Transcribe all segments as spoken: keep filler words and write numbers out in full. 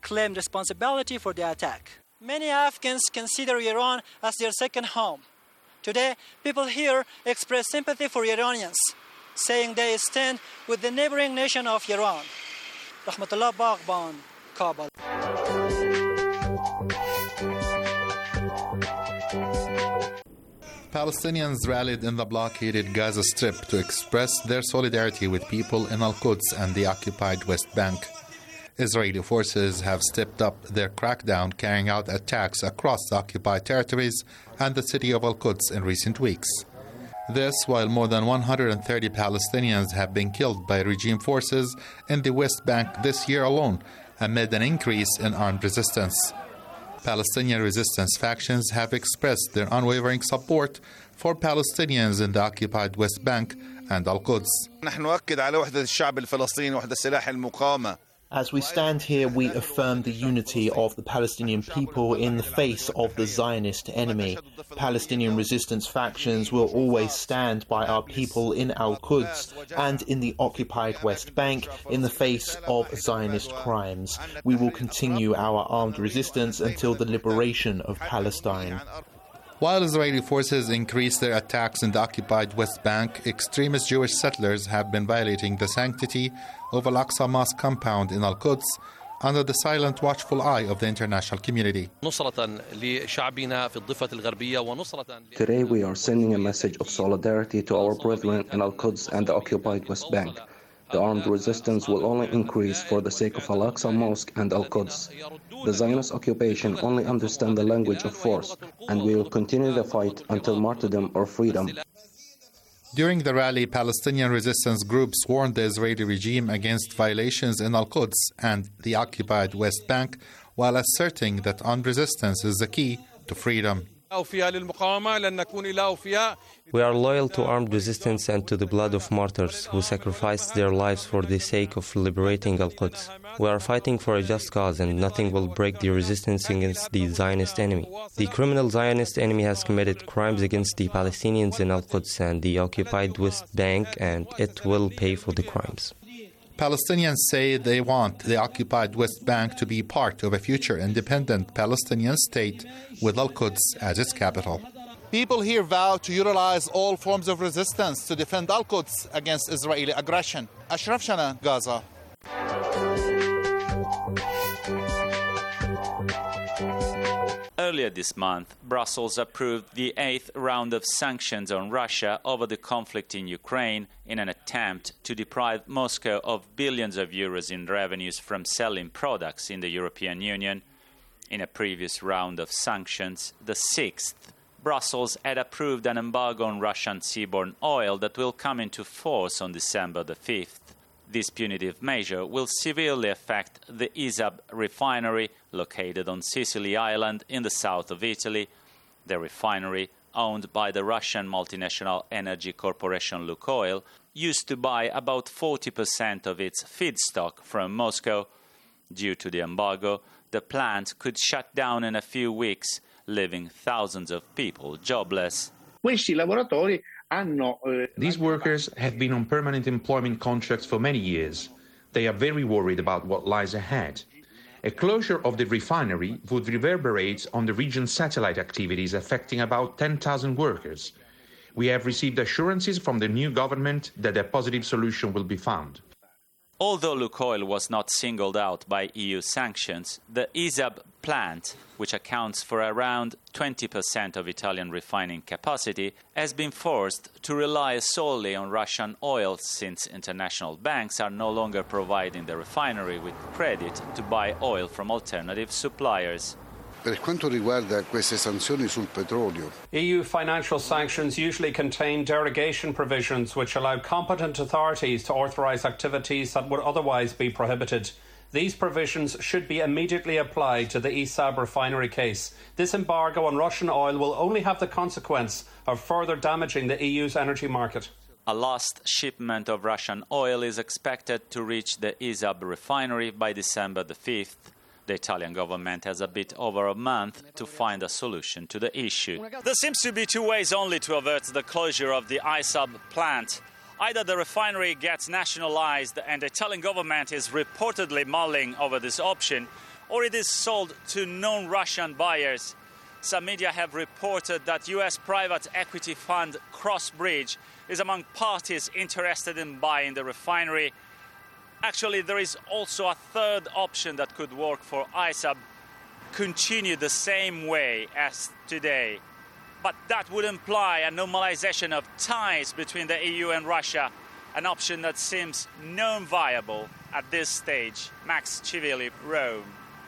claimed responsibility for the attack. Many Afghans consider Iran as their second home. Today, people here express sympathy for Iranians, saying they stand with the neighboring nation of Iran. Rahmatullah Baghban, Kabul. Palestinians rallied in the blockaded Gaza Strip to express their solidarity with people in Al-Quds and the occupied West Bank. Israeli forces have stepped up their crackdown, carrying out attacks across the occupied territories and the city of Al-Quds in recent weeks. This while more than one hundred thirty Palestinians have been killed by regime forces in the West Bank this year alone, amid an increase in armed resistance. Palestinian resistance factions have expressed their unwavering support for Palestinians in the occupied West Bank and Al-Quds. As we stand here, we affirm the unity of the Palestinian people in the face of the Zionist enemy. Palestinian resistance factions will always stand by our people in Al-Quds and in the occupied West Bank in the face of Zionist crimes. We will continue our armed resistance until the liberation of Palestine. While Israeli forces increase their attacks in the occupied West Bank, extremist Jewish settlers have been violating the sanctity of Al-Aqsa Mosque compound in Al-Quds under the silent, watchful eye of the international community. Today we are sending a message of solidarity to our brethren in Al-Quds and the occupied West Bank. The armed resistance will only increase for the sake of Al-Aqsa Mosque and Al-Quds. The Zionist occupation only understands the language of force, and we will continue the fight until martyrdom or freedom. During the rally, Palestinian resistance groups warned the Israeli regime against violations in Al-Quds and the occupied West Bank, while asserting that armed resistance is the key to freedom. We are loyal to armed resistance and to the blood of martyrs who sacrificed their lives for the sake of liberating Al-Quds. We are fighting for a just cause, and nothing will break the resistance against the Zionist enemy. The criminal Zionist enemy has committed crimes against the Palestinians in Al-Quds and the occupied West Bank, and it will pay for the crimes. Palestinians say they want the occupied West Bank to be part of a future independent Palestinian state with Al-Quds as its capital. People here vow to utilize all forms of resistance to defend Al-Quds against Israeli aggression. Ashraf Shana, Gaza. Earlier this month, Brussels approved the eighth round of sanctions on Russia over the conflict in Ukraine in an attempt to deprive Moscow of billions of euros in revenues from selling products in the European Union. In a previous round of sanctions, the sixth, Brussels had approved an embargo on Russian seaborne oil that will come into force on December the fifth. This punitive measure will severely affect the ISAB refinery located on Sicily Island in the south of Italy. The refinery, owned by the Russian multinational energy corporation Lukoil, used to buy about forty percent of its feedstock from Moscow. Due to the embargo, the plant could shut down in a few weeks, leaving thousands of people jobless. These workers have been on permanent employment contracts for many years. They are very worried about what lies ahead. A closure of the refinery would reverberate on the region's satellite activities, affecting about ten thousand workers. We have received assurances from the new government that a positive solution will be found. Although Lukoil was not singled out by E U sanctions, the ISAB plant, which accounts for around twenty percent of Italian refining capacity, has been forced to rely solely on Russian oil since international banks are no longer providing the refinery with credit to buy oil from alternative suppliers. Per quanto riguarda queste sanzioni sul petrolio, E U financial sanctions usually contain derogation provisions which allow competent authorities to authorise activities that would otherwise be prohibited. These provisions should be immediately applied to the ISAB refinery case. This embargo on Russian oil will only have the consequence of further damaging the E U's energy market. A last shipment of Russian oil is expected to reach the ISAB refinery by December the fifth. The Italian government has a bit over a month to find a solution to the issue. There seems to be two ways only to avert the closure of the ISAB plant. Either the refinery gets nationalized, and the Italian government is reportedly mulling over this option, or it is sold to non-Russian buyers. Some media have reported that U S private equity fund Crossbridge is among parties interested in buying the refinery. Actually, there is also a third option that could work for I S A B, continue the same way as today. But that would imply a normalization of ties between the E U and Russia, an option that seems non-viable at this stage. Max Chivili, Rome.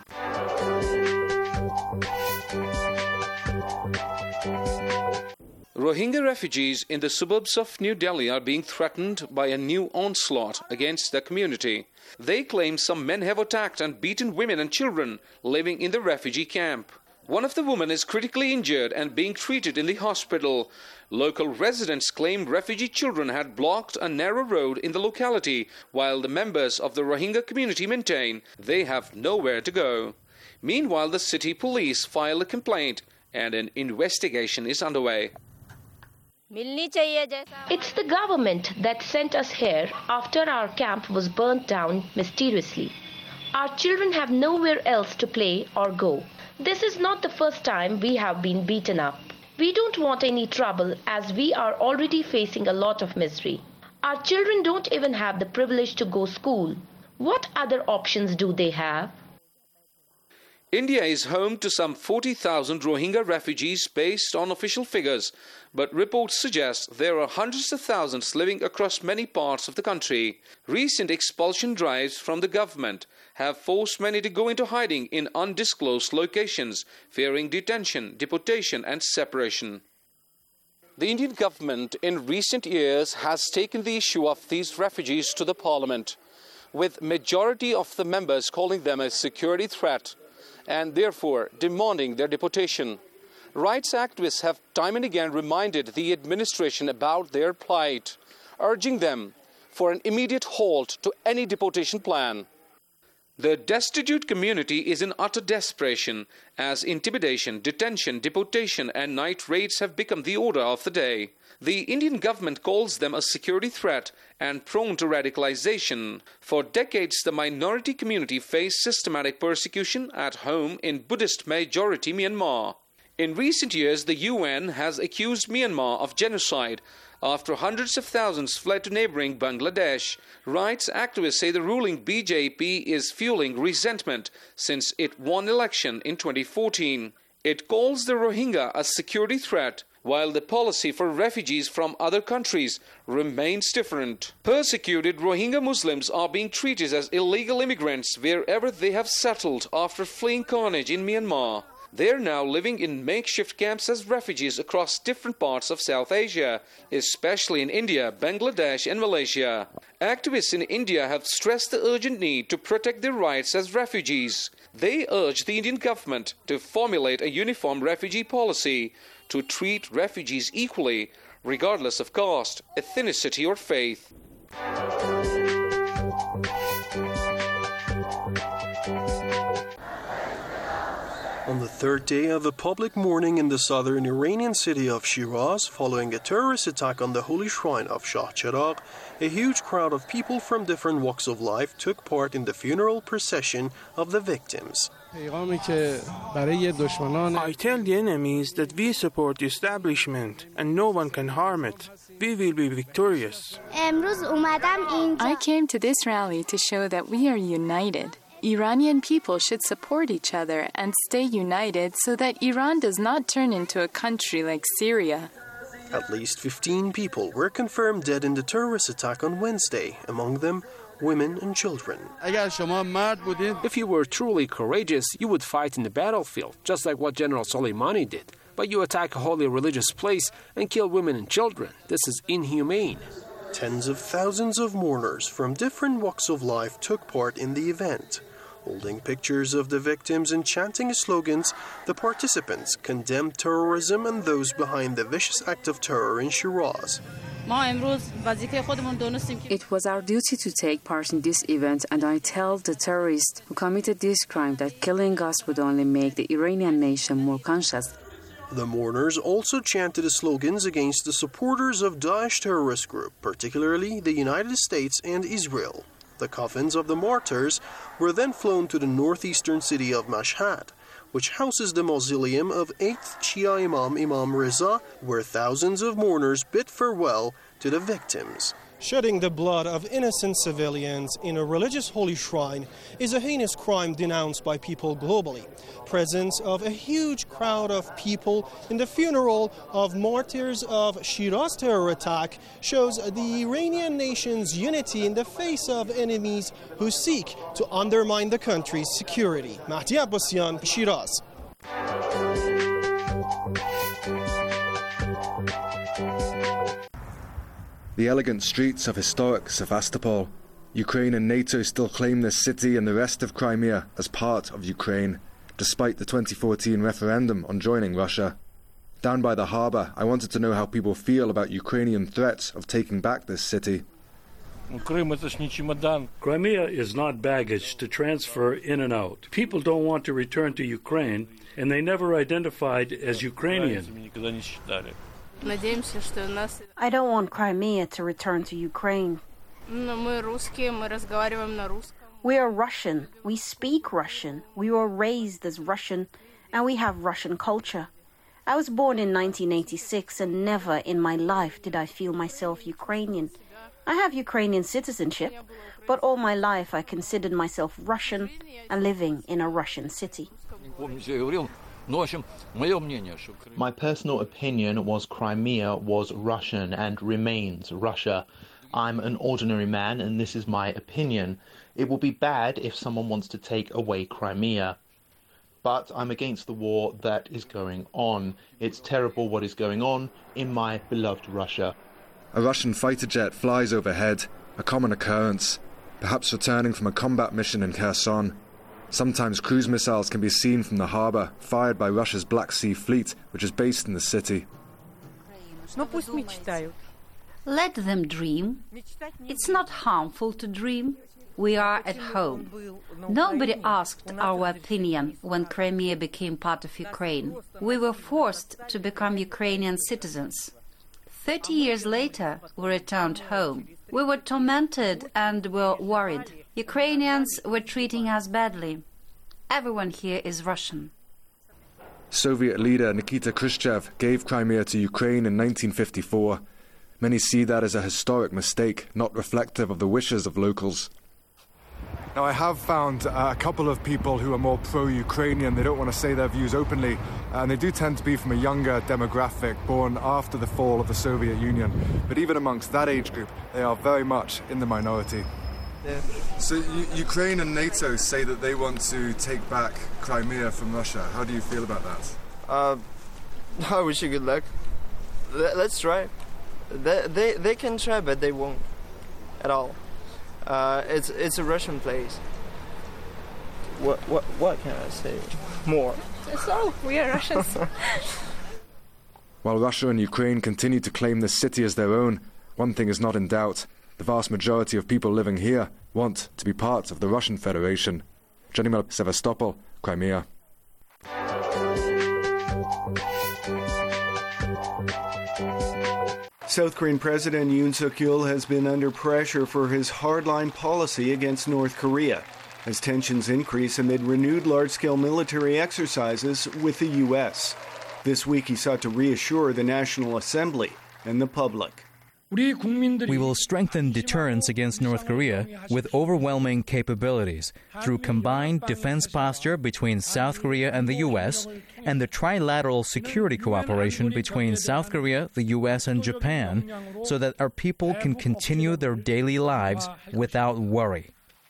Rohingya refugees in the suburbs of New Delhi are being threatened by a new onslaught against the community. They claim some men have attacked and beaten women and children living in the refugee camp. One of the women is critically injured and being treated in the hospital. Local residents claim refugee children had blocked a narrow road in the locality, while the members of the Rohingya community maintain they have nowhere to go. Meanwhile, the city police filed a complaint and an investigation is underway. It's the government that sent us here after our camp was burnt down mysteriously. Our children have nowhere else to play or go. This is not the first time we have been beaten up. We don't want any trouble as we are already facing a lot of misery. Our children don't even have the privilege to go to school. What other options do they have? India is home to some forty thousand Rohingya refugees based on official figures, but reports suggest there are hundreds of thousands living across many parts of the country. Recent expulsion drives from the government have forced many to go into hiding in undisclosed locations, fearing detention, deportation and separation. The Indian government in recent years has taken the issue of these refugees to the parliament, with majority of the members calling them a security threat and therefore demanding their deportation. Rights activists have time and again reminded the administration about their plight, urging them for an immediate halt to any deportation plan. The destitute community is in utter desperation as intimidation, detention, deportation and night raids have become the order of the day. The Indian government calls them a security threat and prone to radicalization. For decades, the minority community faced systematic persecution at home in Buddhist-majority Myanmar. In recent years, the U N has accused Myanmar of genocide after hundreds of thousands fled to neighboring Bangladesh. Rights activists say the ruling B J P is fueling resentment since it won election in twenty fourteen. It calls the Rohingya a security threat, while the policy for refugees from other countries remains different. Persecuted Rohingya Muslims are being treated as illegal immigrants wherever they have settled after fleeing carnage in Myanmar. They are now living in makeshift camps as refugees across different parts of South Asia, especially in India, Bangladesh and Malaysia. Activists in India have stressed the urgent need to protect their rights as refugees. They urge the Indian government to formulate a uniform refugee policy to treat refugees equally, regardless of caste, ethnicity or faith. On the third day of a public mourning in the southern Iranian city of Shiraz, following a terrorist attack on the holy shrine of Shah Cheragh, a huge crowd of people from different walks of life took part in the funeral procession of the victims. I tell the enemies that we support the establishment and no one can harm it. We will be victorious. I came to this rally to show that we are united. Iranian people should support each other and stay united so that Iran does not turn into a country like Syria. At least fifteen people were confirmed dead in the terrorist attack on Wednesday, among them women and children. If you were truly courageous, you would fight in the battlefield, just like what General Soleimani did. But you attack a holy religious place and kill women and children. This is inhumane. Tens of thousands of mourners from different walks of life took part in the event. Holding pictures of the victims and chanting slogans, the participants condemned terrorism and those behind the vicious act of terror in Shiraz. It was our duty to take part in this event, and I tell the terrorists who committed this crime that killing us would only make the Iranian nation more conscious. The mourners also chanted slogans against the supporters of Daesh terrorist group, particularly the United States and Israel. The coffins of the martyrs were then flown to the northeastern city of Mashhad, which houses the mausoleum of eighth Shia Imam Imam Reza, where thousands of mourners bid farewell to the victims. Shedding the blood of innocent civilians in a religious holy shrine is a heinous crime denounced by people globally. Presence of a huge crowd of people in the funeral of martyrs of Shiraz terror attack shows the Iranian nation's unity in the face of enemies who seek to undermine the country's security. Mahdi Abbasian, Shiraz. The elegant streets of historic Sevastopol. Ukraine and NATO still claim this city and the rest of Crimea as part of Ukraine, despite the twenty fourteen referendum on joining Russia. Down by the harbour, I wanted to know how people feel about Ukrainian threats of taking back this city. Crimea is not baggage to transfer in and out. People don't want to return to Ukraine, and they never identified as Ukrainian. I don't want Crimea to return to Ukraine. We are Russian. We speak Russian. We were raised as Russian, and we have Russian culture. I was born in nineteen eighty-six, and never in my life did I feel myself Ukrainian. I have Ukrainian citizenship, but all my life I considered myself Russian and living in a Russian city. My personal opinion was Crimea was Russian and remains Russia. I'm an ordinary man, and this is my opinion. It will be bad if someone wants to take away Crimea. But I'm against the war that is going on. It's terrible what is going on in my beloved Russia. A Russian fighter jet flies overhead, a common occurrence, perhaps returning from a combat mission in Kherson. Sometimes cruise missiles can be seen from the harbour, fired by Russia's Black Sea Fleet, which is based in the city. Let them dream. It's not harmful to dream. We are at home. Nobody asked our opinion when Crimea became part of Ukraine. We were forced to become Ukrainian citizens. Thirty years later, we returned home. We were tormented and were worried. Ukrainians were treating us badly. Everyone here is Russian. Soviet leader Nikita Khrushchev gave Crimea to Ukraine in nineteen fifty-four. Many see that as a historic mistake, not reflective of the wishes of locals. Now, I have found uh, a couple of people who are more pro-Ukrainian. They don't want to say their views openly, and they do tend to be from a younger demographic, born after the fall of the Soviet Union. But even amongst that age group, they are very much in the minority. Yeah. So U- Ukraine and NATO say that they want to take back Crimea from Russia. How do you feel about that? Uh, I wish you good luck. Let's try. They, they, they can try, but they won't at all. Uh, it's it's a Russian place. What what what can I say more? So we are Russians. While Russia and Ukraine continue to claim this city as their own, one thing is not in doubt: the vast majority of people living here want to be part of the Russian Federation. Janimel, Sevastopol, Crimea. South Korean President Yoon Suk-yeol has been under pressure for his hardline policy against North Korea as tensions increase amid renewed large-scale military exercises with the U S. This week he sought to reassure the National Assembly and the public. We will strengthen deterrence against North Korea with overwhelming capabilities through combined defense posture between South Korea and the U S and the trilateral security cooperation between South Korea, the U S, and Japan so that our people can continue their daily lives without worry.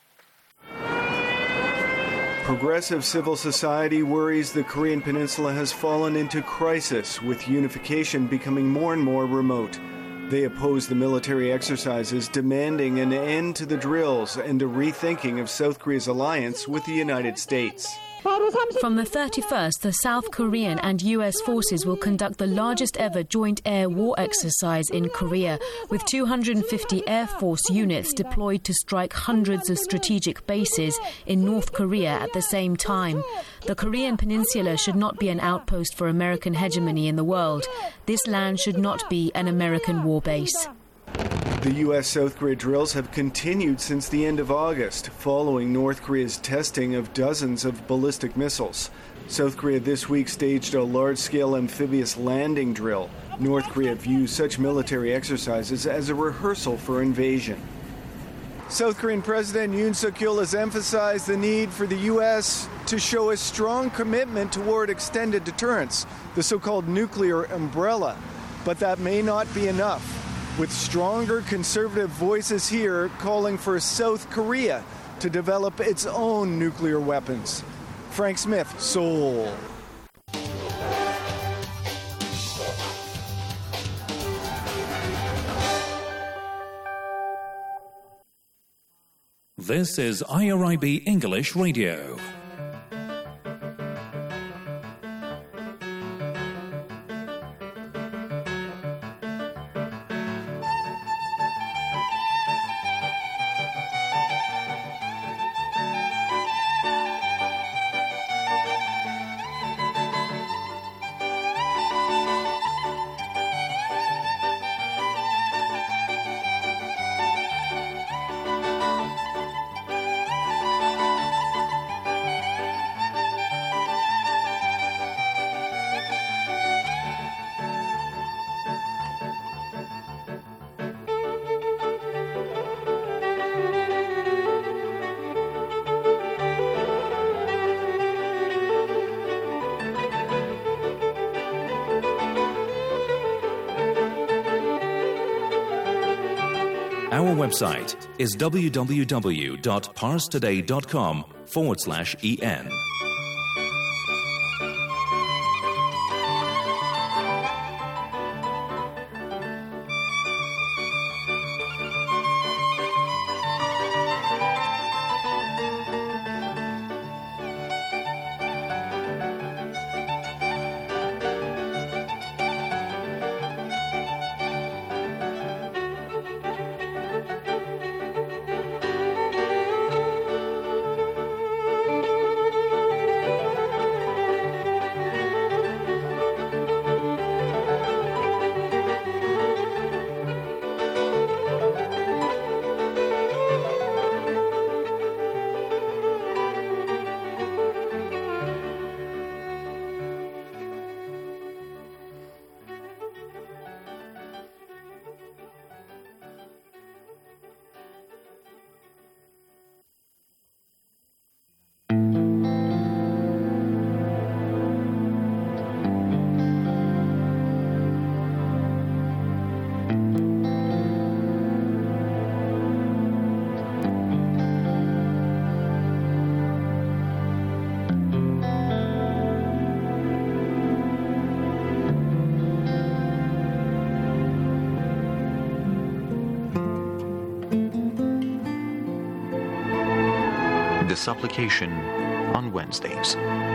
Progressive civil society worries the Korean Peninsula has fallen into crisis, with unification becoming more and more remote. They oppose the military exercises, demanding an end to the drills and a rethinking of South Korea's alliance with the United States. From the thirty-first, the South Korean and U S forces will conduct the largest ever joint air war exercise in Korea, with two hundred fifty Air Force units deployed to strike hundreds of strategic bases in North Korea at the same time. The Korean Peninsula should not be an outpost for American hegemony in the world. This land should not be an American war base. The U S South Korea drills have continued since the end of August, following North Korea's testing of dozens of ballistic missiles. South Korea this week staged a large-scale amphibious landing drill. North Korea views such military exercises as a rehearsal for invasion. South Korean President Yoon Suk-yeol has emphasized the need for the U S to show a strong commitment toward extended deterrence, the so-called nuclear umbrella. But that may not be enough, with stronger conservative voices here calling for South Korea to develop its own nuclear weapons. Frank Smith, Seoul. This is I R I B English Radio. Our website is w w w dot pars today dot com forward slash en. Supplication on Wednesdays.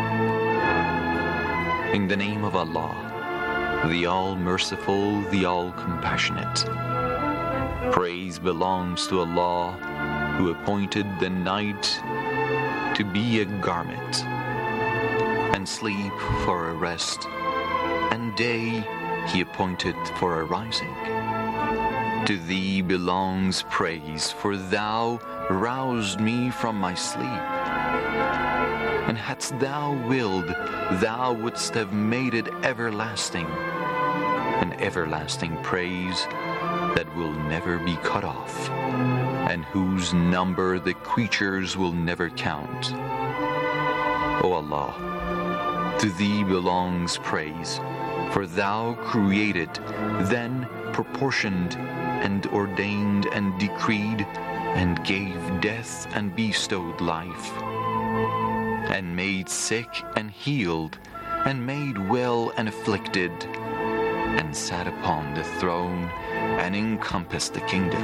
In the name of Allah, the All-Merciful, the All-Compassionate. Praise belongs to Allah, who appointed the night to be a garment, and sleep for a rest, and day He appointed for a rising. To Thee belongs praise, for Thou roused me from my sleep. And hadst Thou willed, Thou wouldst have made it everlasting, an everlasting praise that will never be cut off, and whose number the creatures will never count. O Allah, to Thee belongs praise, for Thou created, then proportioned, and ordained and decreed, and gave death and bestowed life, and made sick and healed, and made well and afflicted, and sat upon the throne, and encompassed the kingdom.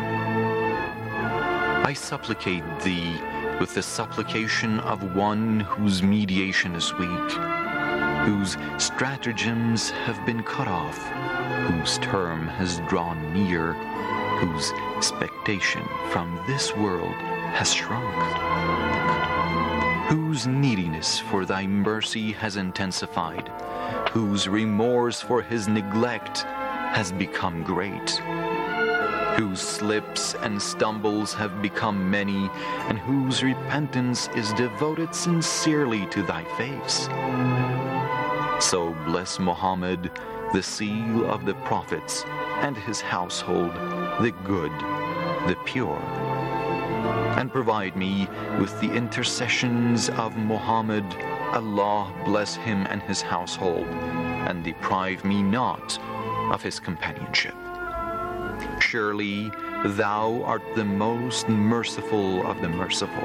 I supplicate Thee with the supplication of one whose mediation is weak, whose stratagems have been cut off, whose term has drawn near, whose expectation from this world has shrunk, whose neediness for Thy mercy has intensified, whose remorse for his neglect has become great, whose slips and stumbles have become many, and whose repentance is devoted sincerely to thy face. So bless Muhammad, the seal of the prophets, and his household, the good, the pure. And provide me with the intercessions of Muhammad. Allah bless him and his household, and deprive me not of his companionship. Surely thou art the most merciful of the merciful.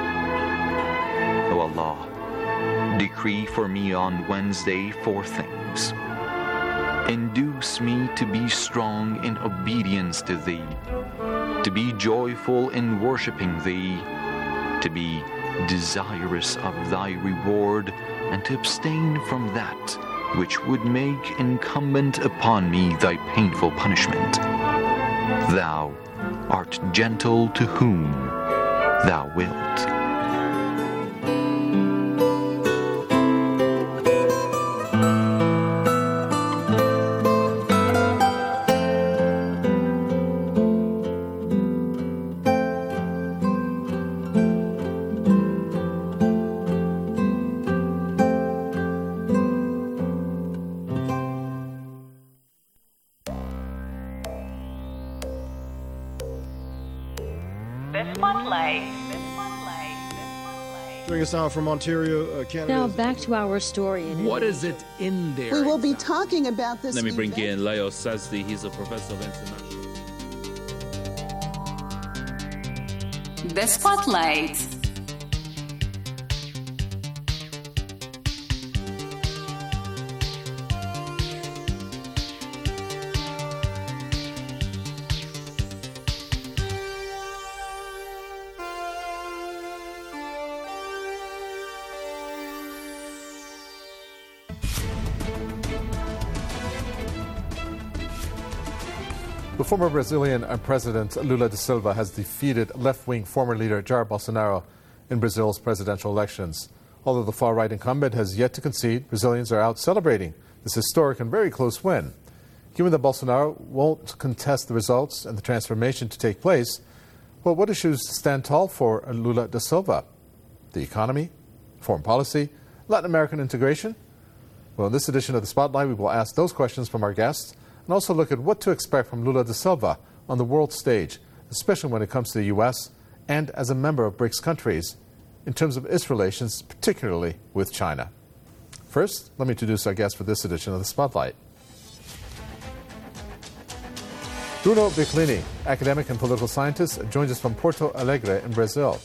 O Allah, decree for me on Wednesday four things. Induce me to be strong in obedience to thee, to be joyful in worshiping thee, to be desirous of thy reward, and to abstain from that which would make incumbent upon me thy painful punishment. Thou art gentle to whom thou wilt. Joining us now from Ontario, uh, Canada. Now back to our story. What is it in there? We will be talking about this. Let me bring event. in Leo Sazdi. He's a professor of international. The Spotlight. The former Brazilian president Lula da Silva has defeated left-wing former leader Jair Bolsonaro in Brazil's presidential elections. Although the far-right incumbent has yet to concede, Brazilians are out celebrating this historic and very close win. Given that Bolsonaro won't contest the results and the transformation to take place, well, what issues stand tall for Lula da Silva? The economy? Foreign policy? Latin American integration? Well, in this edition of the Spotlight, we will ask those questions from our guests and also look at what to expect from Lula da Silva on the world stage, especially when it comes to the U S and as a member of BRICS countries, in terms of its relations, particularly with China. First, let me introduce our guest for this edition of the Spotlight. Bruno Bicklini, academic and political scientist, joins us from Porto Alegre in Brazil.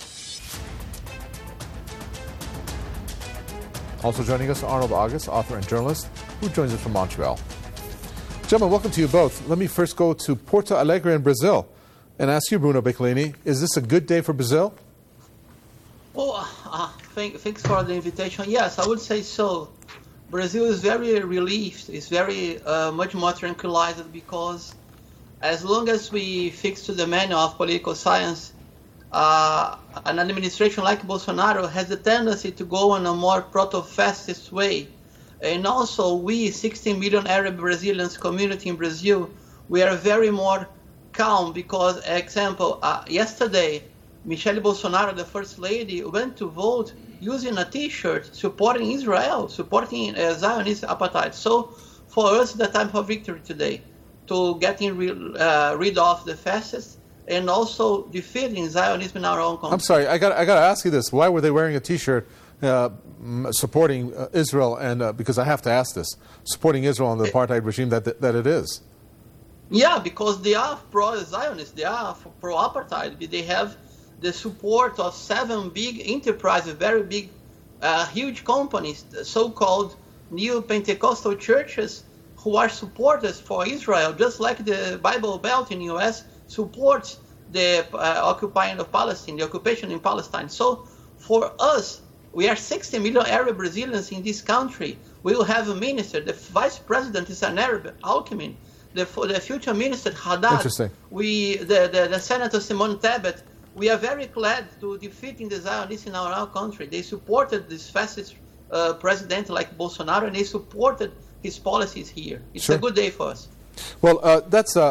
Also joining us, Arnold August, author and journalist, who joins us from Montreal. Gentlemen, welcome to you both. Let me first go to Porto Alegre in Brazil and ask you, Bruno Bicklini, is this a good day for Brazil? Oh, uh, thank, thanks for the invitation. Yes, I would say so. Brazil is very relieved. It's very uh, much more tranquilized because as long as we fix to the manual of political science, uh, an administration like Bolsonaro has a tendency to go in a more proto-fascist way. And also, we, sixteen million Arab Brazilians community in Brazil, we are very more calm because, example, uh, yesterday, Michelle Bolsonaro, the first lady, went to vote using a T-shirt supporting Israel, supporting uh, Zionist appetite. So, for us, the time for victory today, to getting re- uh, rid of the fascists and also defeating Zionism in our own country. I'm sorry, I got I got to ask you this: why were they wearing a T-shirt? Uh, supporting uh, Israel, and uh, because I have to ask this, supporting Israel and the apartheid regime that, that that it is. Yeah, because they are pro-Zionist, they are pro-apartheid. They have the support of seven big enterprises, very big, uh, huge companies, so-called new Pentecostal churches, who are supporters for Israel, just like the Bible Belt in the U S supports the uh, occupying of Palestine, the occupation in Palestine. So for us, we are sixty million Arab Brazilians in this country. We will have a minister. The vice president is an Arab, Alckmin. The, the future minister, Haddad. Interesting. We, the, the, the Senator Simone Tebet, we are very glad to defeating the Zionists in our own country. They supported this fascist uh, president like Bolsonaro, and they supported his policies here. It's sure. a good day for us. Well, uh, that's uh,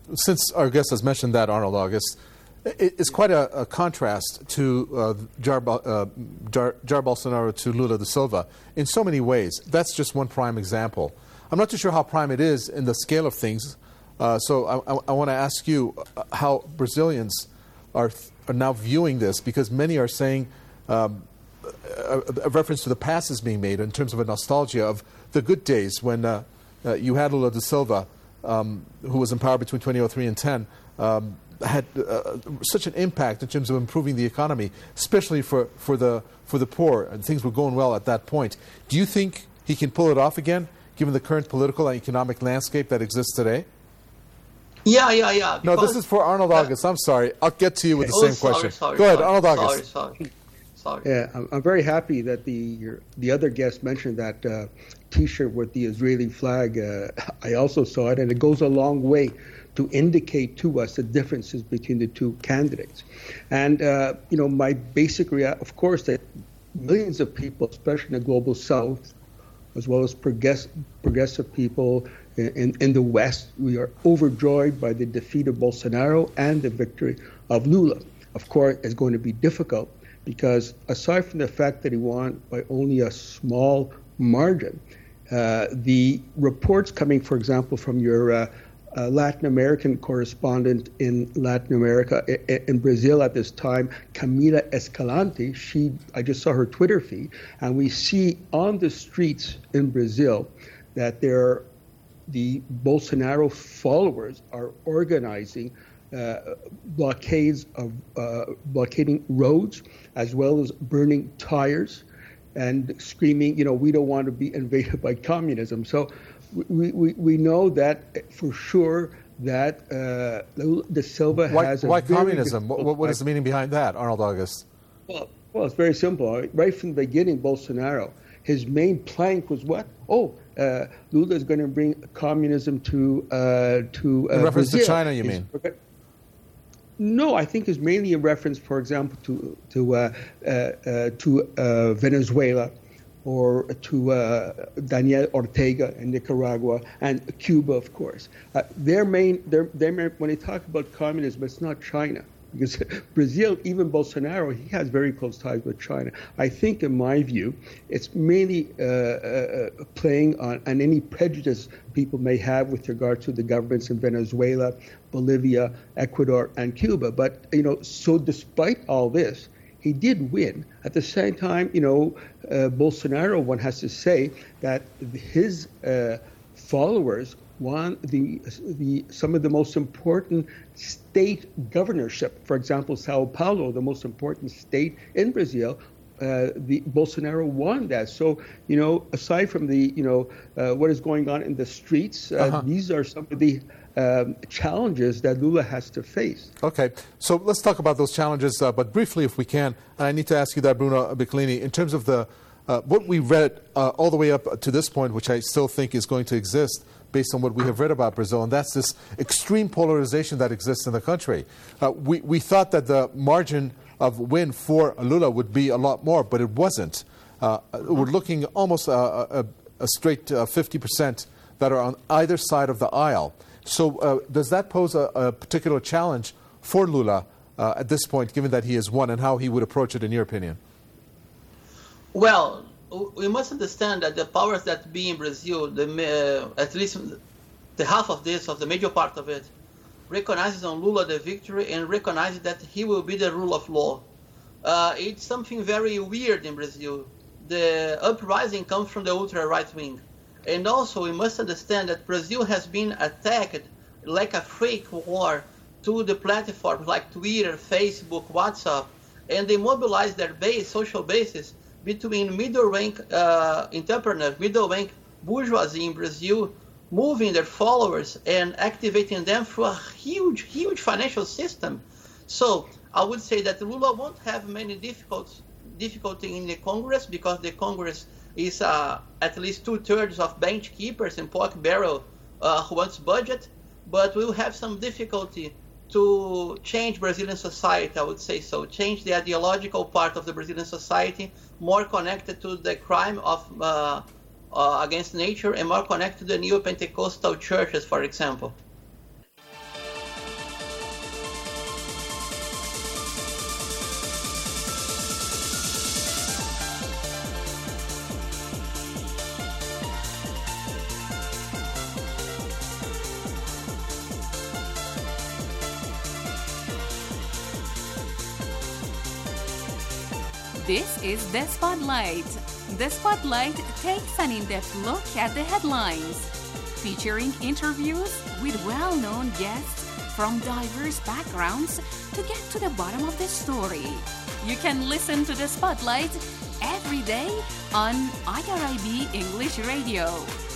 since our guest has mentioned that, Arnold August, it, it's quite a, a contrast to uh, Jair, uh, Jair, Jair Bolsonaro to Lula da Silva in so many ways. That's just one prime example. I'm not too sure how prime it is in the scale of things. Uh, so I, I, I want to ask you how Brazilians are, are now viewing this, because many are saying um, a, a reference to the past is being made in terms of a nostalgia of the good days when uh, uh, you had Lula da Silva, um, who was in power between twenty oh three and ten, um, had uh, such an impact in terms of improving the economy, especially for, for, the, for the poor, and things were going well at that point. Do you think he can pull it off again, given the current political and economic landscape that exists today? Yeah, yeah, yeah. No, this is for Arnold August. I'm sorry. I'll get to you with the oh, same sorry, question. Sorry, Go ahead, sorry, Arnold August. Sorry, sorry. sorry. Yeah, I'm, I'm very happy that the your, the other guest mentioned that uh, T-shirt with the Israeli flag. Uh, I also saw it, and it goes a long way to indicate to us the differences between the two candidates. And, uh, you know, my basic reaction, of course, that millions of people, especially in the global south, as well as progress, progressive people in, in the West, we are overjoyed by the defeat of Bolsonaro and the victory of Lula. Of course, it's going to be difficult because aside from the fact that he won by only a small margin, uh, the reports coming, for example, from your uh, uh, Latin American correspondent in Latin America, in, in Brazil at this time, Camila Escalante, she, I just saw her Twitter feed, and we see on the streets in Brazil that there are the Bolsonaro followers are organizing uh, blockades of uh, blockading roads, as well as burning tires and screaming, you know, we don't want to be invaded by communism. So we we, we know that for sure that uh, da Silva why, has a why very communism? What, what is the meaning behind that, Arnold August? Well, well, it's very simple. Right from the beginning, Bolsonaro, his main plank was what? Oh, uh, Lula is going to bring communism to uh, to uh, in reference Brazil. to China, you He's, mean? No, I think it's mainly in reference, for example, to to uh, uh, uh, to uh, Venezuela, or to uh, Daniel Ortega in Nicaragua, and Cuba, of course. Uh, their main, their, their main, when they talk about communism, it's not China. Because Brazil, even Bolsonaro, he has very close ties with China. I think, in my view, it's mainly uh, uh, playing on, on any prejudice people may have with regard to the governments in Venezuela, Bolivia, Ecuador, and Cuba. But, you know, so despite all this, he did win. At the same time, you know, uh, Bolsonaro, one has to say that his uh, followers won the, the some of the most important state governorship. For example, Sao Paulo, the most important state in Brazil, uh, the Bolsonaro won that. So, you know, aside from the, you know, uh, what is going on in the streets, uh, uh-huh. these are some of the um, challenges that Lula has to face. Okay, so let's talk about those challenges, uh, but briefly, if we can. And I need to ask you that, Bruno Biccolini, in terms of the uh, what we read uh, all the way up to this point, which I still think is going to exist, based on what we have read about Brazil, and that's this extreme polarization that exists in the country. Uh, we, we thought that the margin of win for Lula would be a lot more, but it wasn't. Uh, we're looking almost a, a, a straight uh, fifty percent that are on either side of the aisle. So uh, does that pose a, a particular challenge for Lula uh, at this point, given that he has won, and how he would approach it, in your opinion? Well, we must understand that the powers that be in Brazil, the, uh, at least the half of this, of the major part of it, recognizes on Lula the victory and recognizes that he will be the rule of law. Uh, it's something very weird in Brazil. The uprising comes from the ultra-right wing. And also we must understand that Brazil has been attacked like a fake war to the platforms like Twitter, Facebook, WhatsApp, and they mobilize their base, social bases, between middle-rank uh, entrepreneurs, middle-rank bourgeoisie in Brazil, moving their followers and activating them through a huge, huge financial system. So I would say that Lula won't have many difficult, difficulty in the Congress, because the Congress is uh, at least two-thirds of bench keepers and pork barrel uh, who wants budget, but we'll have some difficulty to change Brazilian society, I would say so, change the ideological part of the Brazilian society, more connected to the crime of uh, uh, against nature and more connected to the neo-Pentecostal churches, for example. This is The Spotlight. The Spotlight takes an in-depth look at the headlines, featuring interviews with well-known guests from diverse backgrounds to get to the bottom of the story. You can listen to The Spotlight every day on I R I B English Radio.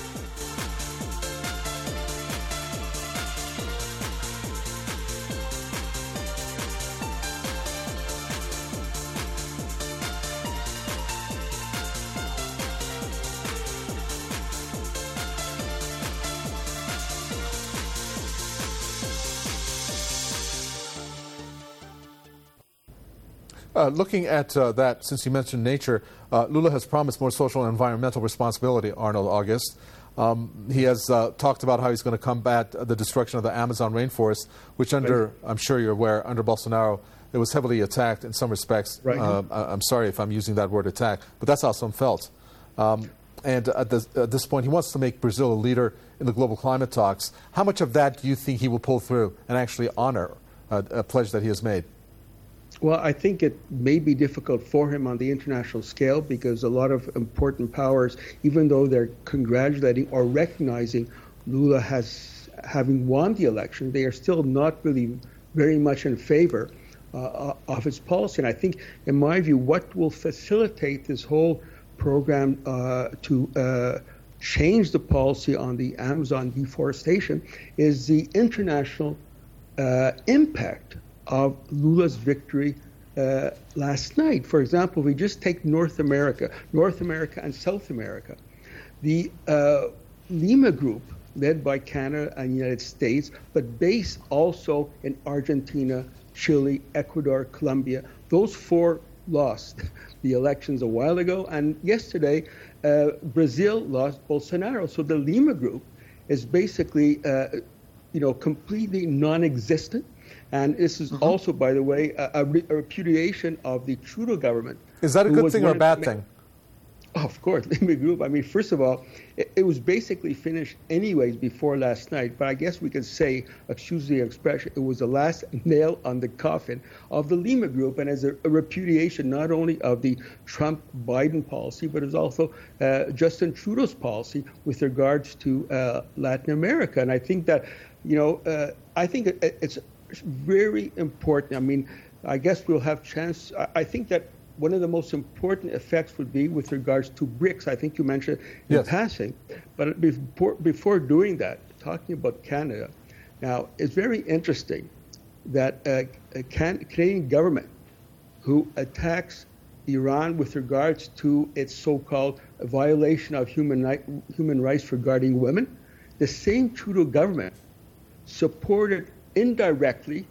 Uh, looking at uh, that, since you mentioned nature, uh, Lula has promised more social and environmental responsibility, Arnold August. Um, he has uh, talked about how he's going to combat the destruction of the Amazon rainforest, which under, right. I'm sure you're aware, under Bolsonaro, it was heavily attacked in some respects. Right. Uh, I'm sorry if I'm using that word attack, but that's how some felt. Um, and at this, at this point, he wants to make Brazil a leader in the global climate talks. How much of that do you think he will pull through and actually honor uh, a pledge that he has made? Well, I think it may be difficult for him on the international scale because a lot of important powers, even though they're congratulating or recognizing Lula has having won the election, they are still not really very much in favor uh, of his policy. And I think, in my view, what will facilitate this whole program uh, to uh, change the policy on the Amazon deforestation is the international uh, impact of Lula's victory uh, last night. For example, we just take North America, North America and South America. The uh, Lima Group, led by Canada and the United States, but based also in Argentina, Chile, Ecuador, Colombia, those four lost the elections a while ago, and yesterday uh, Brazil lost Bolsonaro. So the Lima Group is basically, uh, you know, completely non-existent. And this is mm-hmm. also, by the way, a, a, re- a repudiation of the Trudeau government. Is that a good thing or a bad ma- thing? Oh, of course, Lima Group. I mean, first of all, it, it was basically finished anyways before last night. But I guess we could say, excuse the expression, it was the last nail on the coffin of the Lima Group, and as a, a repudiation not only of the Trump-Biden policy, but as also uh, Justin Trudeau's policy with regards to uh, Latin America. And I think that, you know, uh, I think it, it's very important. I mean, I guess we'll have chance. I, I think that one of the most important effects would be with regards to BRICS. I think you mentioned in yes. passing. But before, before doing that, talking about Canada, now it's very interesting that uh, a can, Canadian government who attacks Iran with regards to its so-called violation of human, human rights regarding women, the same Trudeau government supported indirectly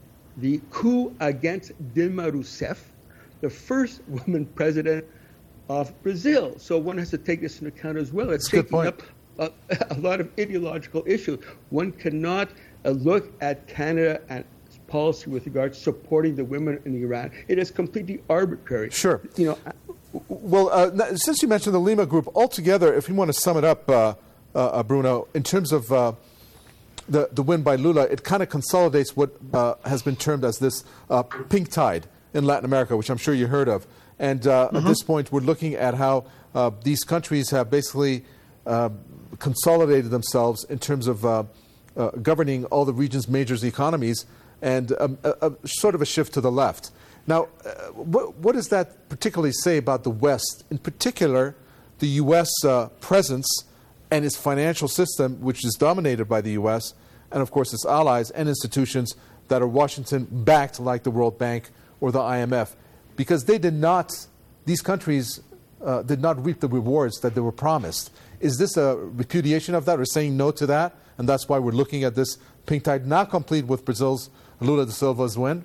the coup against Dilma Rousseff, the first woman president of Brazil. So one has to take this into account as well. It's That's taking up a, a lot of ideological issues. One cannot uh, look at Canada and its policy with regard to supporting the women in Iran. It is completely arbitrary. Sure. You know. Well, uh, since you mentioned the Lima Group, altogether, if you want to sum it up, uh, uh, Bruno, in terms of uh, The, the win by Lula, it kind of consolidates what uh, has been termed as this uh, pink tide in Latin America, which I'm sure you heard of. And uh, mm-hmm. at this point, we're looking at how uh, these countries have basically uh, consolidated themselves in terms of uh, uh, governing all the region's major economies, and um, a, a, sort of a shift to the left. Now, uh, what, what does that particularly say about the West, in particular the U S uh, presence and its financial system, which is dominated by the U S, and of course its allies and institutions that are Washington-backed, like the World Bank or the I M F, because they did not, these countries uh, did not reap the rewards that they were promised. Is this a repudiation of that, or saying no to that, and that's why we're looking at this pink tide, not complete with Brazil's Lula da Silva's win?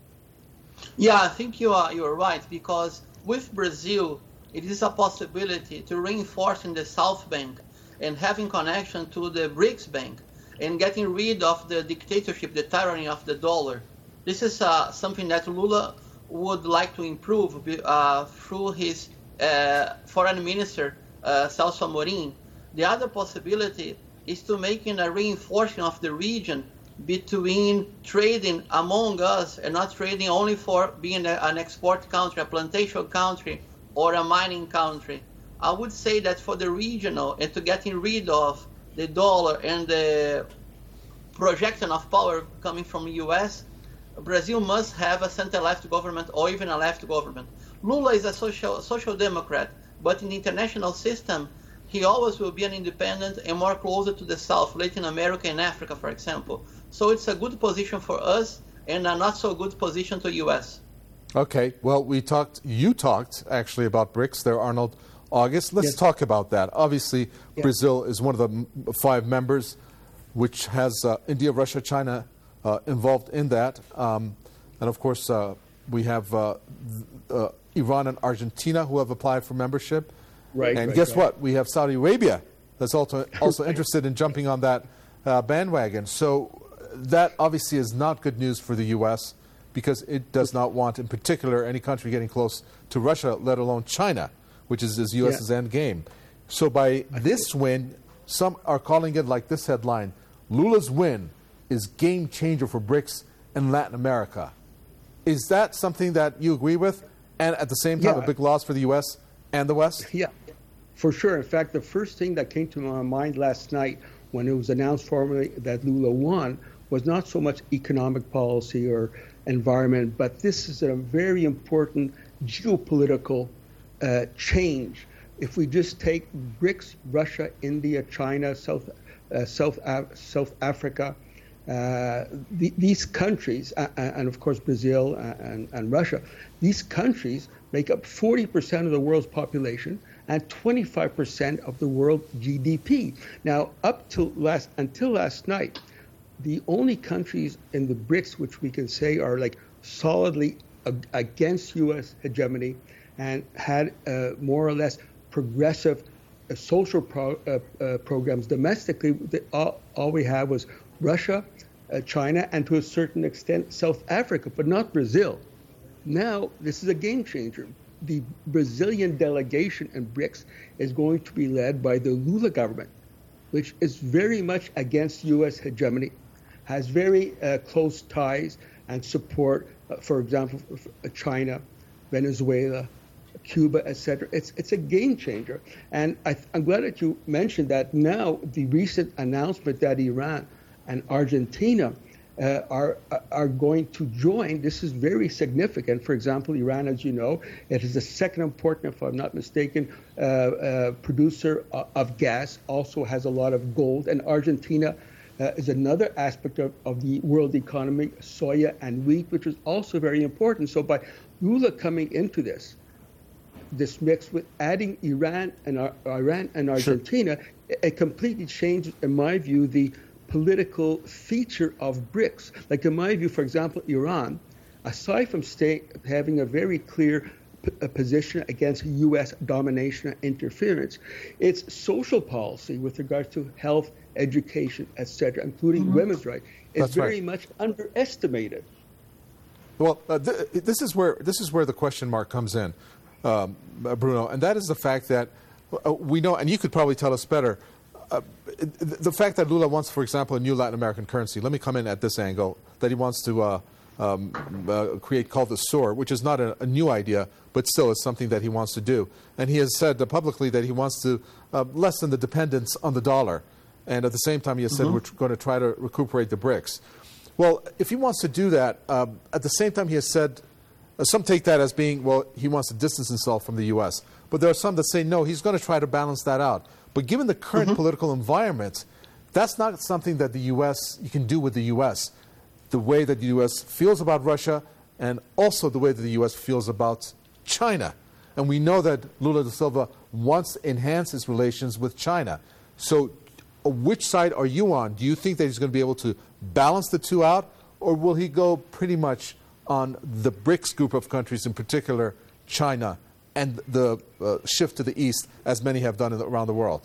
Yeah, I think you are you're right, because with Brazil, it is a possibility to reinforce in the South Bank and having connection to the BRICS Bank and getting rid of the dictatorship, the tyranny of the dollar. This is uh, something that Lula would like to improve uh, through his uh, foreign minister, uh, Celso Amorim. The other possibility is to making a reinforcement of the region between trading among us and not trading only for being a, an export country, a plantation country, or a mining country. I would say that for the regional and to getting rid of the dollar and the projection of power coming from the U S, Brazil must have a center-left government or even a left government. Lula is a social social democrat, but in the international system, he always will be an independent and more closer to the South, Latin America and Africa, for example. So it's a good position for us and a not so good position to U S. Okay, well, we talked, you talked actually about BRICS there, Arnold August. Let's yes. talk about that. Obviously, yeah. Brazil is one of the five members which has uh, India, Russia, China uh, involved in that. Um, and of course, uh, we have uh, uh, Iran and Argentina who have applied for membership. Right. And right, guess right. what? We have Saudi Arabia that's also also interested in jumping on that uh, bandwagon. So that obviously is not good news for the U S because it does not want, in particular, any country getting close to Russia, let alone China, which is the U S's yeah. end game. So by this win, some are calling it like this headline, Lula's win is game changer for BRICS and Latin America. Is that something that you agree with? And at the same time, yeah. a big loss for the U S and the West? Yeah, for sure. In fact, the first thing that came to my mind last night when it was announced formally that Lula won was not so much economic policy or environment, but this is a very important geopolitical uh, change. If we just take BRICS, Russia, India, China, South, uh, South, Af- South Africa, uh, the, these countries, uh, and of course Brazil and, and Russia, these countries make up forty percent of the world's population and twenty-five percent of the world G D P. Now, up till last until last night, the only countries in the BRICS which we can say are like solidly ag- against U S hegemony and had uh, more or less progressive uh, social pro- uh, uh, programs domestically, the, all, all we had was Russia, uh, China, and to a certain extent South Africa, but not Brazil. Now, this is a game changer. The Brazilian delegation in BRICS is going to be led by the Lula government, which is very much against U S hegemony, has very uh, close ties and support, uh, for example, for China, Venezuela, Cuba, et cetera. It's, it's a game changer. And I, I'm glad that you mentioned that now the recent announcement that Iran and Argentina Uh, are are going to join. This is very significant. For example, Iran, as you know, it is the second important, if I'm not mistaken, uh, uh, producer of gas, also has a lot of gold. And Argentina uh, is another aspect of, of the world economy, soya and wheat, which is also very important. So by Lula coming into this, this mix with adding Iran and uh, Iran and Argentina, sure. it, it completely changed, in my view, the political feature of BRICS. Like in my view, for example, Iran, aside from stay, having a very clear p- a position against U S domination and interference, its social policy with regards to health, education, et cetera, including mm-hmm. women's rights, is That's very right. much underestimated. Well, uh, th- this is where this is where the question mark comes in, um, Bruno, and that is the fact that uh, we know, and you could probably tell us better. Uh, the fact that Lula wants, for example, a new Latin American currency, let me come in at this angle, that he wants to uh, um, uh, create called the S O R, which is not a, a new idea, but still is something that he wants to do. And he has said uh, publicly that he wants to uh, lessen the dependence on the dollar. And at the same time, he has said mm-hmm. we're going to try to recuperate the BRICS. Well, if he wants to do that, uh, at the same time he has said, uh, some take that as being, well, he wants to distance himself from the U S. But there are some that say, no, he's going to try to balance that out. But given the current mm-hmm. political environment, that's not something that the U S, you can do with the U S. The way that the U S feels about Russia and also the way that the U S feels about China. And we know that Lula da Silva wants to enhance his relations with China. So which side are you on? Do you think that he's going to be able to balance the two out? Or will he go pretty much on the BRICS group of countries, in particular China, and the uh, shift to the east, as many have done in the, around the world?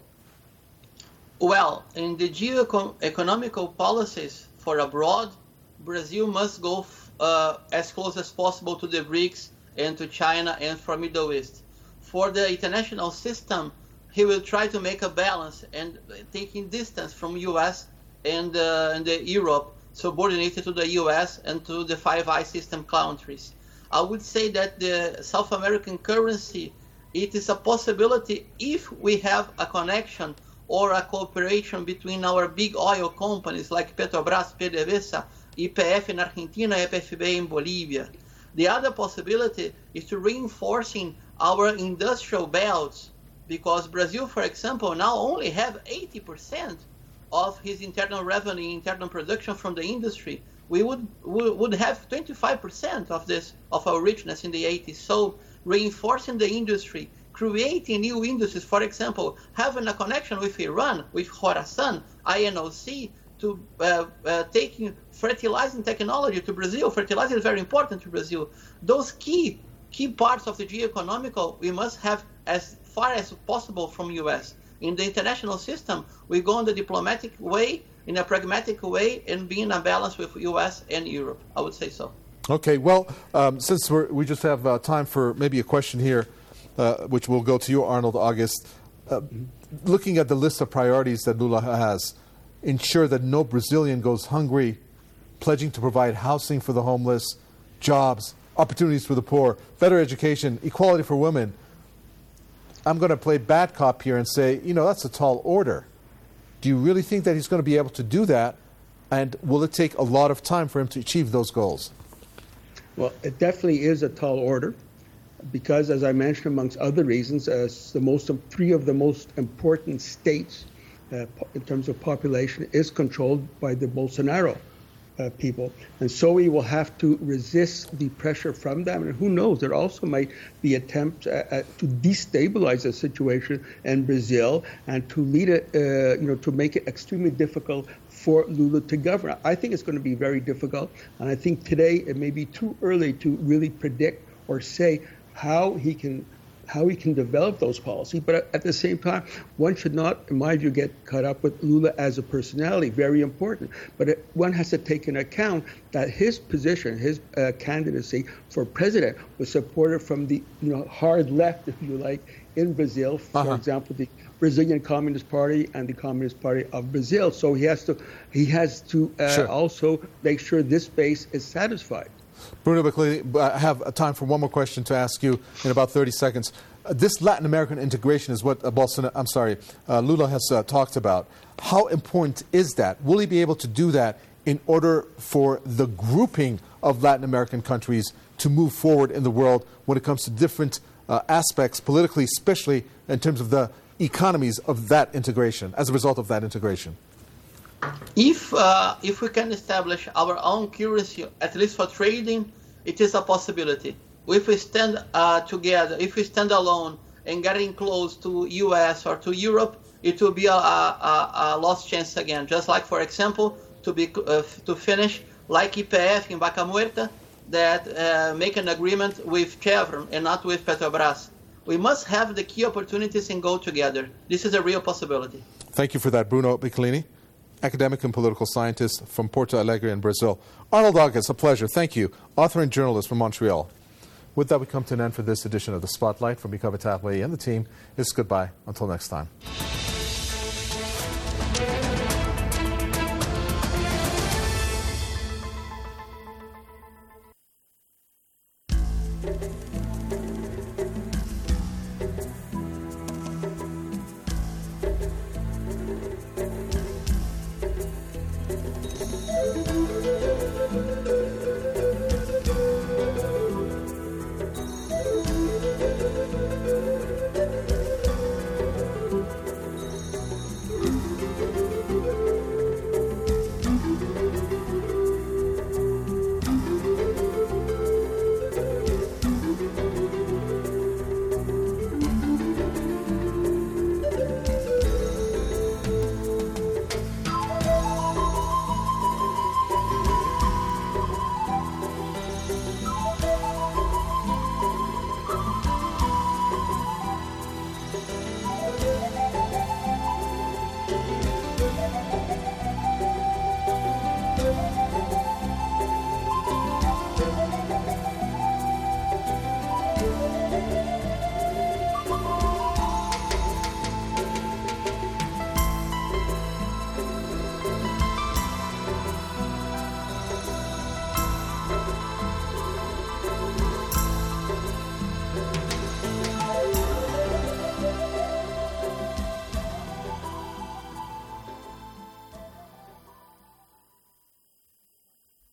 Well, in the geo-economical policies for abroad, Brazil must go f- uh, as close as possible to the BRICS and to China and for Middle East. For the international system, he will try to make a balance and taking distance from U S and, uh, and the Europe subordinated to the U S and to the Five Eyes system countries. I would say that the South American currency, it is a possibility if we have a connection or a cooperation between our big oil companies like Petrobras, PDVSA, Y P F in Argentina, Y P F B in Bolivia. The other possibility is to reinforcing our industrial belts, because Brazil, for example, now only have eighty percent of his internal revenue, internal production from the industry. We would we would have twenty-five percent of this, of our richness in the eighties. So reinforcing the industry, creating new industries, for example, having a connection with Iran, with Khorasan, I N O C, to uh, uh, taking fertilizing technology to Brazil. Fertilizer is very important to Brazil. Those key key parts of the geoeconomical we must have as far as possible from U S. In the international system, we go in the diplomatic way, in a pragmatic way, and be in a balance with U S and Europe. I would say so. Okay, well, um, since we're, we just have uh, time for maybe a question here, uh, which will go to you, Arnold August. Uh, looking at the list of priorities that Lula has, ensure that no Brazilian goes hungry, pledging to provide housing for the homeless, jobs, opportunities for the poor, better education, equality for women. I'm going to play bad cop here and say, you know, that's a tall order. Do you really think that he's going to be able to do that? And will it take a lot of time for him to achieve those goals? Well, it definitely is a tall order because, as I mentioned, amongst other reasons, as the most three of the most important states uh, in terms of population is controlled by the Bolsonaro uh, people. And so he will have to resist the pressure from them. And who knows, there also might be attempts uh, uh, to destabilize the situation in Brazil and to lead it, uh, you know, to make it extremely difficult for Lula to govern. I think it's going to be very difficult. And I think today it may be too early to really predict or say how he can how he can develop those policies. But at the same time, one should not, in my view, get caught up with Lula as a personality, very important. But it, one has to take into account that his position, his uh, candidacy for president was supported from the you know hard left, if you like, in Brazil. For uh-huh. example, the Brazilian Communist Party and the Communist Party of Brazil. So he has to he has to uh, sure. also make sure this base is satisfied. Bruno Biccolini, I have time for one more question to ask you in about thirty seconds. Uh, this Latin American integration is what uh, Bolsonaro, I'm sorry, uh, Lula has uh, talked about. How important is that? Will he be able to do that in order for the grouping of Latin American countries to move forward in the world when it comes to different uh, aspects, politically, especially in terms of the economies of that integration, as a result of that integration? If uh, if we can establish our own currency, at least for trading, it is a possibility. If we stand uh, together, if we stand alone and getting close to U S or to Europe, it will be a, a, a lost chance again. Just like, for example, to be uh, to finish like Y P F in Vaca Muerta, that uh, make an agreement with Chevron and not with Petrobras. We must have the key opportunities and go together. This is a real possibility. Thank you for that, Bruno Biccolini, academic and political scientist from Porto Alegre in Brazil. Arnold August, a pleasure. Thank you. Author and journalist from Montreal. With that, we come to an end for this edition of The Spotlight. From Mika Batapwe and the team, it's goodbye. Until next time.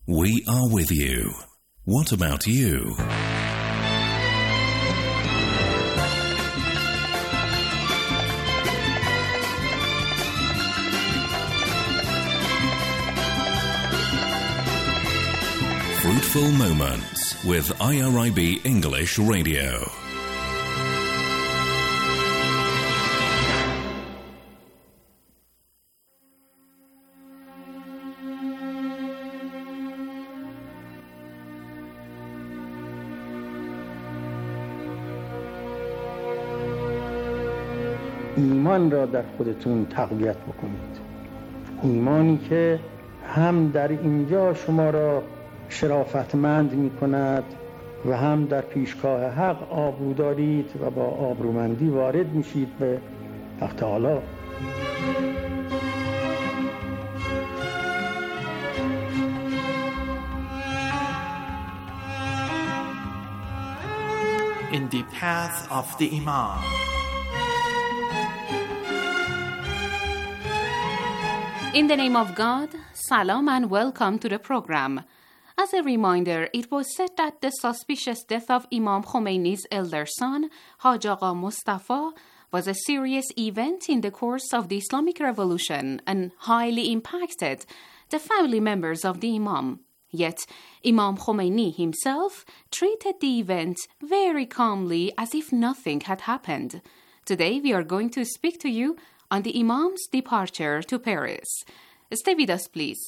We are with you. What about you? Fruitful Moments with I R I B English Radio. ایمان را در خودتون تقویت بکنید. ایمانی که هم در اینجا شما را شرافتمند می کند و هم در پیشگاه حق آبرو دارید و با آبرومندی وارد میشید به حق تعالی. In the path of the Imam. In the name of God, salam and welcome to the program. As a reminder, it was said that the suspicious death of Imam Khomeini's elder son, Haj Agha Mustafa, was a serious event in the course of the Islamic Revolution and highly impacted the family members of the Imam. Yet, Imam Khomeini himself treated the event very calmly as if nothing had happened. Today, we are going to speak to you on the Imam's departure to Paris. Stay with us, please.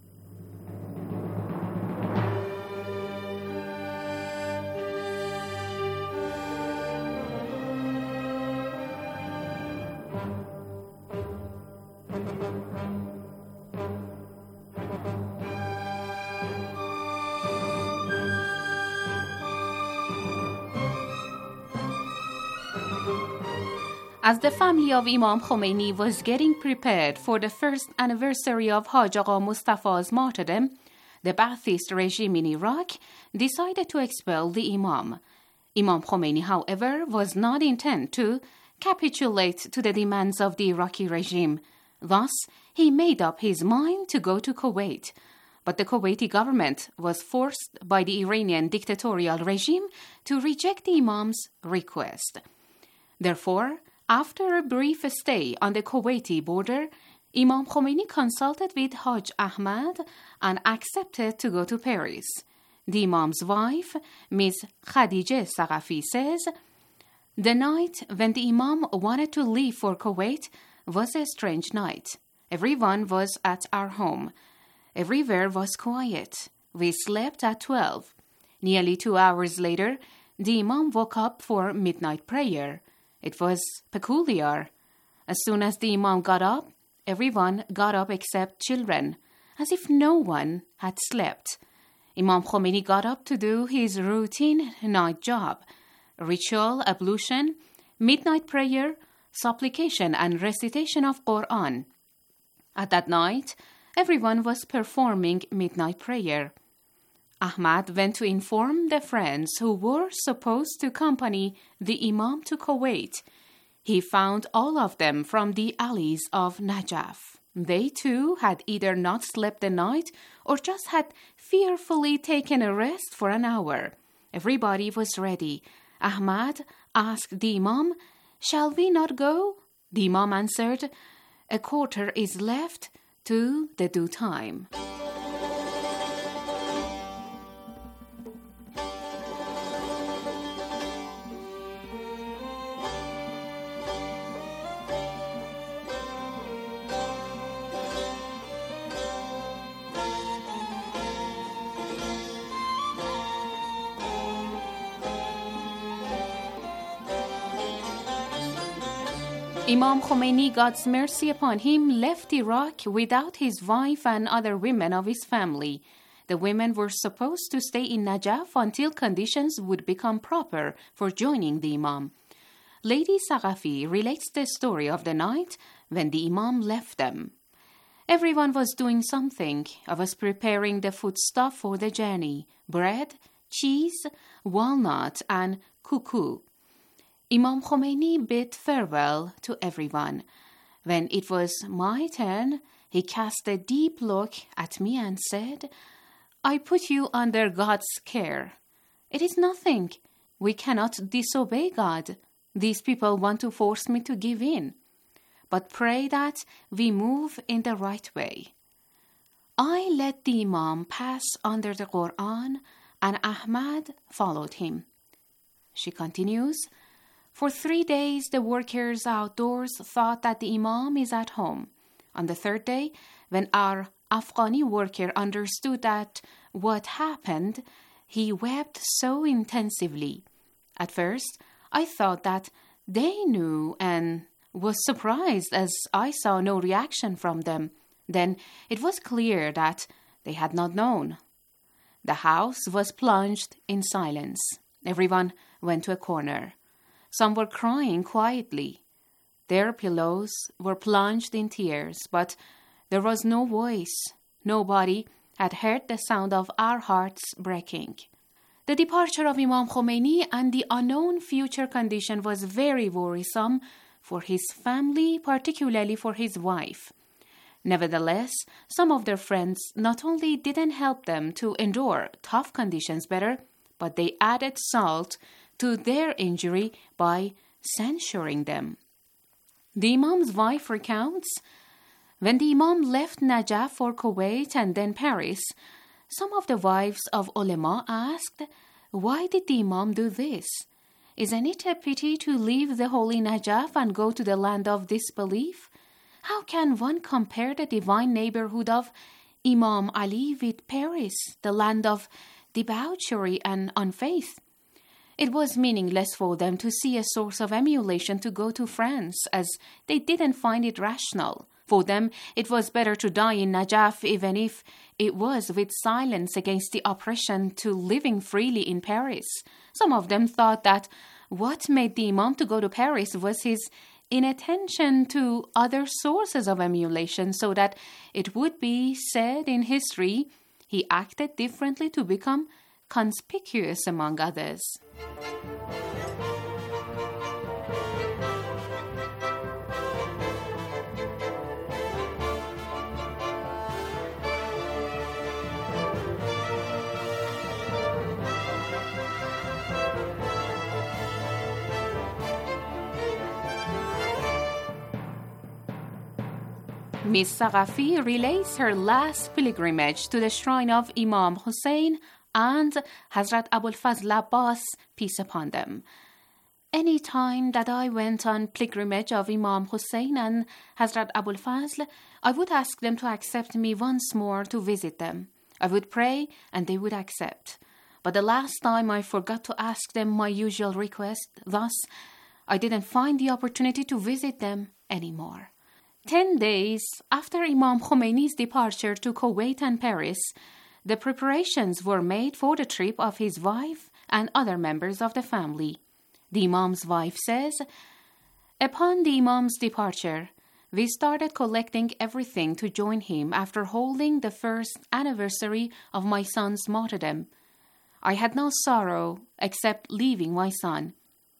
As the family of Imam Khomeini was getting prepared for the first anniversary of Haj Agha Mustafa's martyrdom, the Ba'athist regime in Iraq decided to expel the Imam. Imam Khomeini, however, was not intent to capitulate to the demands of the Iraqi regime. Thus, he made up his mind to go to Kuwait. But the Kuwaiti government was forced by the Iranian dictatorial regime to reject the Imam's request. Therefore, after a brief stay on the Kuwaiti border, Imam Khomeini consulted with Haj Ahmad and accepted to go to Paris. The Imam's wife, Miz Khadijeh Saqafi, says, "The night when the Imam wanted to leave for Kuwait was a strange night. Everyone was at our home. Everywhere was quiet. We slept at twelve. Nearly two hours later, the Imam woke up for midnight prayer. It was peculiar. As soon as the Imam got up, everyone got up except children, as if no one had slept. Imam Khomeini got up to do his routine night job, ritual ablution, midnight prayer, supplication and recitation of Quran. At that night, everyone was performing midnight prayer. Ahmad went to inform the friends who were supposed to accompany the Imam to Kuwait. He found all of them from the alleys of Najaf. They too had either not slept the night or just had fearfully taken a rest for an hour. Everybody was ready. Ahmad asked the Imam, "Shall we not go?" The Imam answered, "A quarter is left to the due time." Imam Khomeini, God's mercy upon him, left Iraq without his wife and other women of his family. The women were supposed to stay in Najaf until conditions would become proper for joining the Imam. Lady Saqafi relates the story of the night when the Imam left them. Everyone was doing something. I was preparing the foodstuff for the journey: bread, cheese, walnut, and cuckoo. Imam Khomeini bid farewell to everyone. When it was my turn, he cast a deep look at me and said, I put you under God's care. It is nothing. We cannot disobey God. These people want to force me to give in. But pray that we move in the right way. I let the Imam pass under the Quran, and Ahmad followed him. She continues, for three days the workers outdoors thought that the Imam is at home. On the third day, when our Afghani worker understood that what happened, he wept so intensively. At first, I thought that they knew and was surprised as I saw no reaction from them. Then it was clear that they had not known. The house was plunged in silence. Everyone went to a corner. Some were crying quietly. Their pillows were plunged in tears, but there was no voice. Nobody had heard the sound of our hearts breaking. The departure of Imam Khomeini and the unknown future condition was very worrisome for his family, particularly for his wife. Nevertheless, some of their friends not only didn't help them to endure tough conditions better, but they added salt to their injury by censuring them. The Imam's wife recounts, when the Imam left Najaf for Kuwait and then Paris, some of the wives of ulama asked, why did the Imam do this? Isn't it a pity to leave the holy Najaf and go to the land of disbelief? How can one compare the divine neighborhood of Imam Ali with Paris, the land of debauchery and unfaith? It was meaningless for them to see a source of emulation to go to France, as they didn't find it rational. For them, it was better to die in Najaf, even if it was with silence against the oppression, to living freely in Paris. Some of them thought that what made the Imam to go to Paris was his inattention to other sources of emulation, so that it would be said in history he acted differently to become conspicuous among others. Miss Saghafi relates her last pilgrimage to the shrine of Imam Hussein and Hazrat Abul Fazl Abbas, peace upon them. Any time that I went on pilgrimage of Imam Hussein and Hazrat Abul Fazl, I would ask them to accept me once more to visit them. I would pray and they would accept. But the last time I forgot to ask them my usual request, thus I didn't find the opportunity to visit them anymore. Ten days after Imam Khomeini's departure to Kuwait and Paris, the preparations were made for the trip of his wife and other members of the family. The Imam's wife says, upon the Imam's departure, we started collecting everything to join him after holding the first anniversary of my son's martyrdom. I had no sorrow except leaving my son.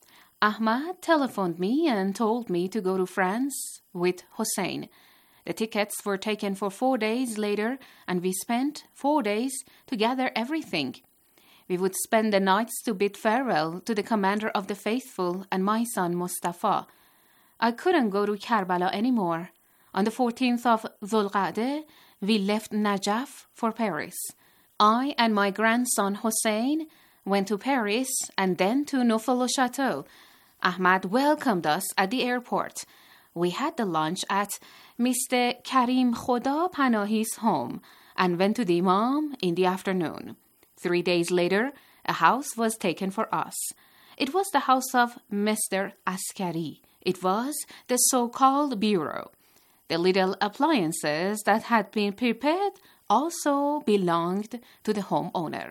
Ahmad telephoned me and told me to go to France with Hussein. The tickets were taken for four days later, and we spent four days to gather everything. We would spend the nights to bid farewell to the commander of the faithful and my son Mustafa. I couldn't go to Karbala anymore. On the fourteenth of Dhul Qa'dah, we left Najaf for Paris. I and my grandson Hussein went to Paris and then to Neaufle-le-Château. Ahmad welcomed us at the airport. We had the lunch at Mister Karim Khoda Panahi's home and went to the Imam in the afternoon. Three days later, a house was taken for us. It was the house of Mister Askari. It was the so-called bureau. The little appliances that had been prepared also belonged to the homeowner.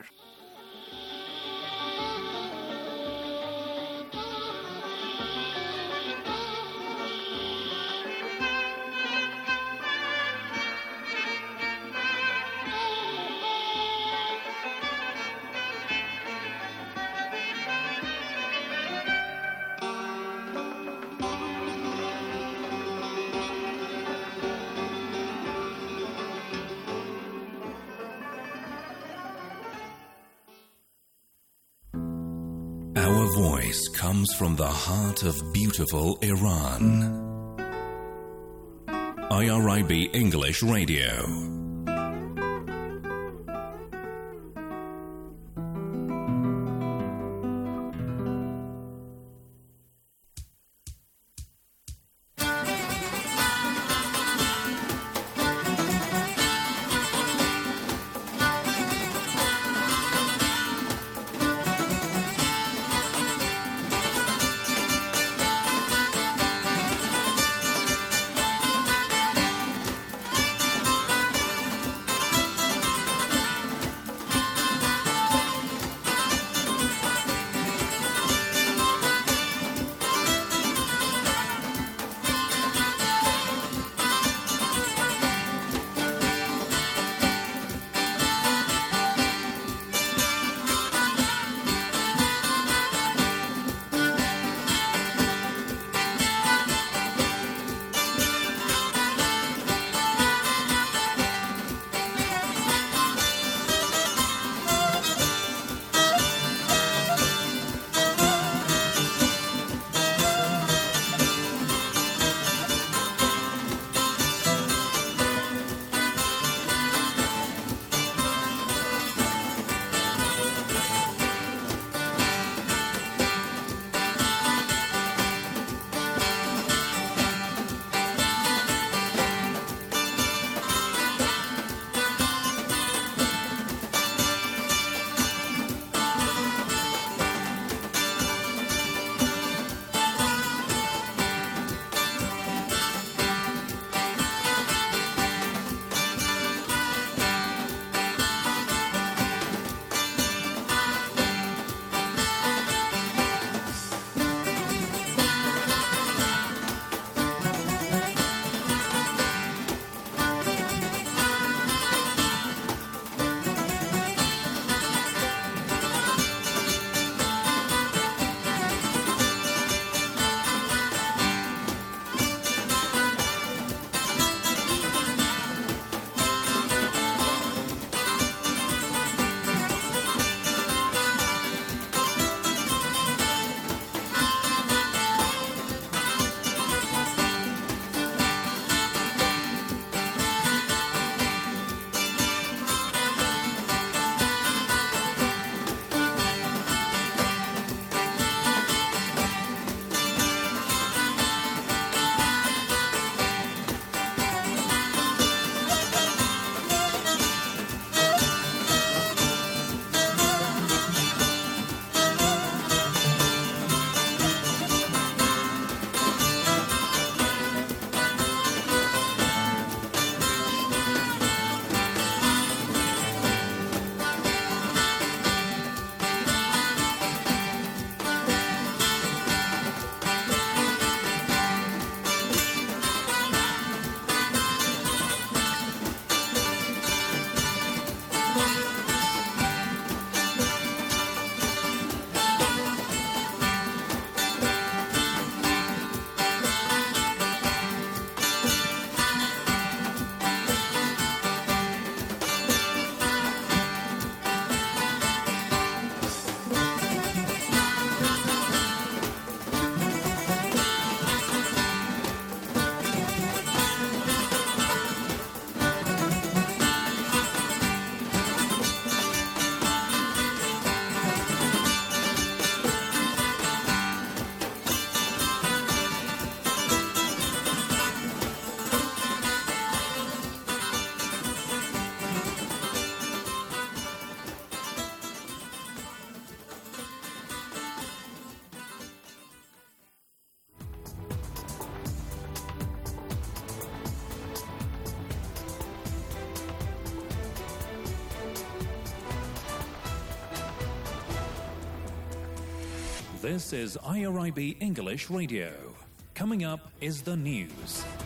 voice comes from the heart of beautiful Iran. I R I B English Radio. This is I R I B English Radio. Coming up is the news.